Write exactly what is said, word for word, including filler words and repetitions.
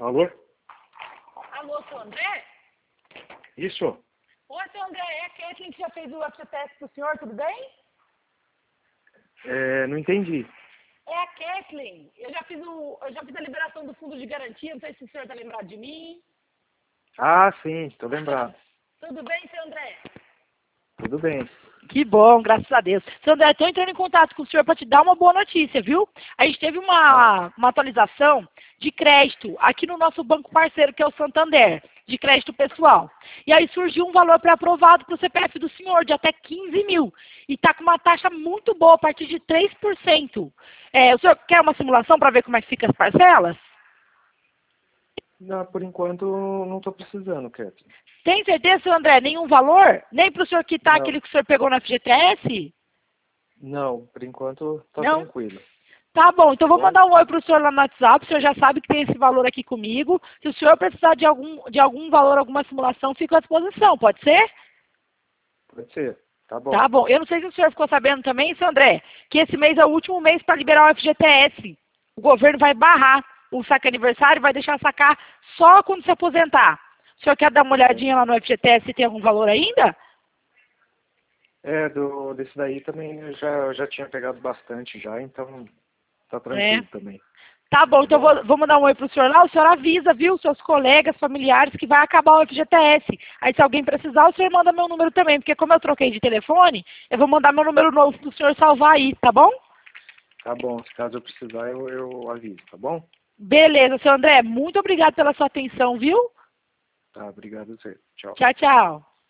Alô? Alô, seu André? Isso? Oi, seu André, é a Kathleen que já fez o F G T S pro senhor, tudo bem? É, não entendi. É a Kathleen. Eu já fiz o, eu já fiz a liberação do fundo de garantia, não sei se o senhor está lembrado de mim. Ah, sim, tô lembrado. Tudo bem, seu André? Tudo bem. Que bom, graças a Deus. Seu André, estou entrando em contato com o senhor para te dar uma boa notícia, viu? A gente teve uma, uma atualização de crédito aqui no nosso banco parceiro, que é o Santander, de crédito pessoal. E aí surgiu um valor pré-aprovado para o C P F do senhor, de até quinze mil. E está com uma taxa muito boa, a partir de três por cento. É, o senhor quer uma simulação para ver como é que fica as parcelas? Não, por enquanto não tô precisando, Kathleen. Tem certeza, seu André? Nenhum valor? Nem para o senhor quitar Não. aquele que o senhor pegou no F G T S? Não, por enquanto tá Não? tranquilo. Tá bom, então vou Bom. mandar um oi para o senhor lá no WhatsApp, o senhor já sabe que tem esse valor aqui comigo. Se o senhor precisar de algum, de algum valor, alguma simulação, fico à disposição, pode ser? Pode ser. Tá bom. Tá bom. Eu não sei se o senhor ficou sabendo também, seu André, que esse mês é o último mês para liberar o F G T S. O governo vai barrar o saque aniversário e vai deixar sacar só quando se aposentar. O senhor quer dar uma olhadinha lá no F G T S se tem algum valor ainda? É, do, desse daí também eu já, eu já tinha pegado bastante já, então tá tranquilo É. também. Tá bom, então bom. vou, vou mandar um oi pro senhor lá, o senhor avisa, viu, seus colegas, familiares, que vai acabar o F G T S. Aí se alguém precisar, o senhor manda meu número também, porque como eu troquei de telefone, eu vou mandar meu número novo pro senhor salvar aí, tá bom? Tá bom, se caso eu precisar eu, eu aviso, tá bom? Beleza, seu André, muito obrigado pela sua atenção, viu? Tá, obrigado a você. Tchau. Tchau, tchau.